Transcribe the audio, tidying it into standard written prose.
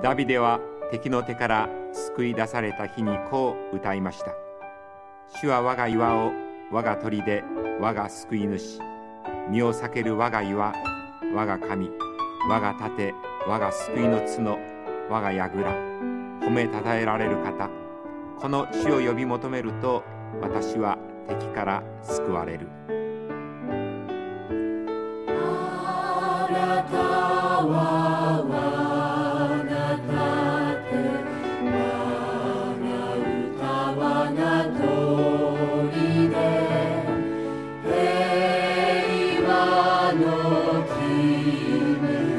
ダビデは敵の手から救い出された日にこう歌いました。主は我が岩を、我が砦、我が救い主、身を避ける我が岩、我が神、我が盾、我が救いの角、我が櫓、褒めたたえられる方、この主を呼び求めると、私は敵から救われる。 あなたは我が盾、我が歌、我が砦、平和の君、